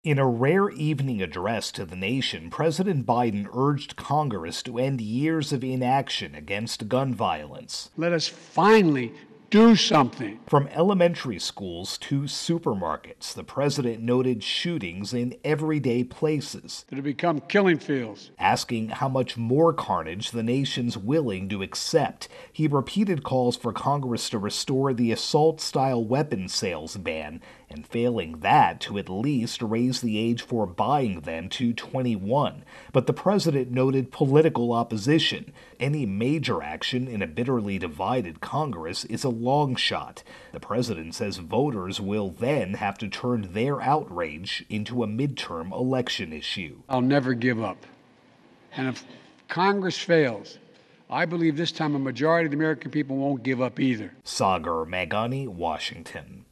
In a rare evening address to the nation, President Biden urged Congress to end years of inaction against gun violence. Let us finally do something. From elementary schools to supermarkets, the president noted shootings in everyday places, That have become killing fields. asking how much more carnage the nation's willing to accept. He repeated calls for Congress to restore the assault style weapon sales ban, and failing that, to at least raise the age for buying them to 21. But the president noted political opposition. Any major action in a bitterly divided Congress is a long shot. The president says voters will then have to turn their outrage into a midterm election issue. I'll never give up. And if Congress fails, I believe this time a majority of the American people won't give up either. Sagar Meghani, Washington.